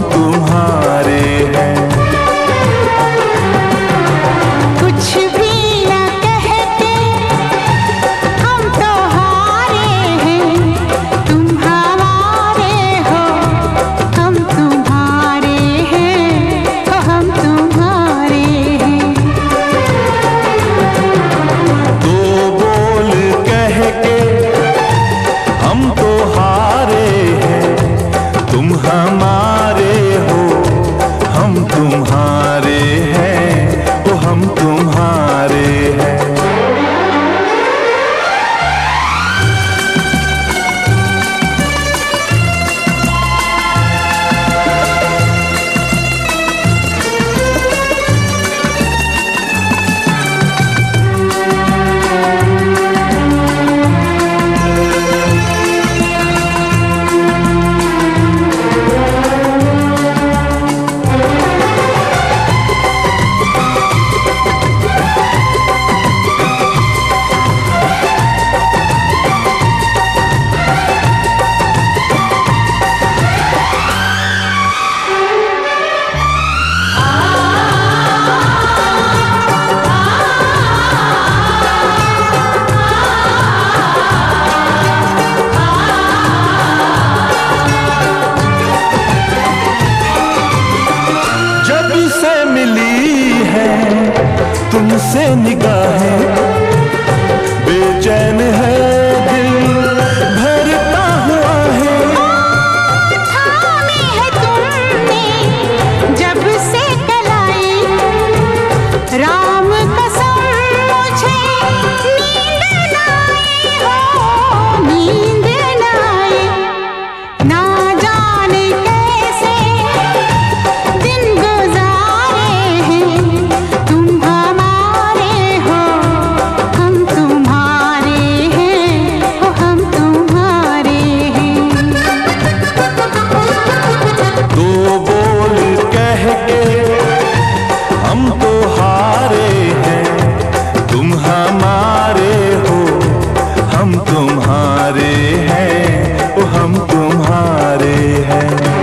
तुम्हारे हैं। कुछ भी न कहते हम तो हारे हैं, तुम हमारे हो हम तुम्हारे हैं, हम तुम्हारे हैं। दो बोल कह के हम तो हारे हैं, तुम हमारे हो हम तुम्हारे हैं, ओ हम तुम्हारे हैं। तुमसे निगाहें बेचैन है दिल भरता हुआ है। थामी है तुमने जब से कलाई, राम कसम मुझे नींद न आई हो, नींद न आई। ना जाने कैसे दिन गुजारे हैं, तुम हमारे हो हम तुम्हारे हैं, ओ हम तुम्हारे हैं। दो बोल कह के हम तो हारे हैं, तुम हमारे हो हम तुम्हारे हैं, ओ हम तुम्हारे हैं।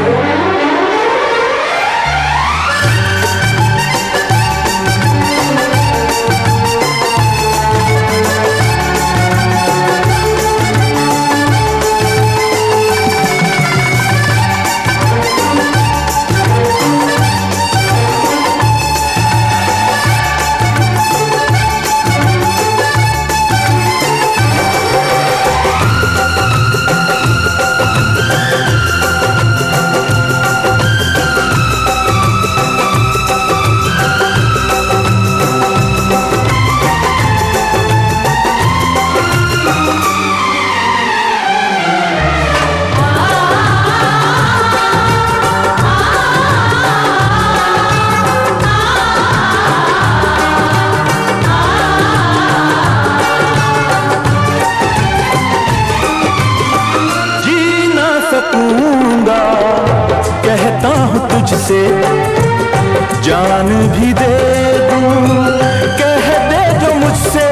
कहता हूँ तुझसे जान भी दे दूँ, कह दे जो मुझसे।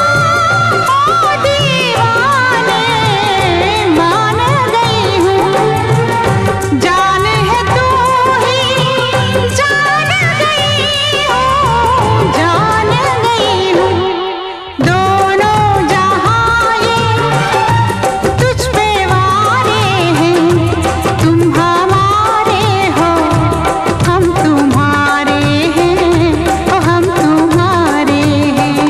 दीवाने मान गई हूँ, जान है तू ही जान गई हूँ, जान गई हूँ। दोनों जहाँ ये तुझ पे वारे हैं, तुम हमारे हो हम तुम्हारे हैं, ओ हम तुम्हारे हैं।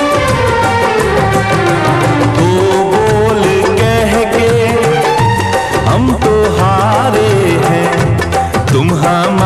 दो बोल कह के हम तो हारे हैं, तुम हम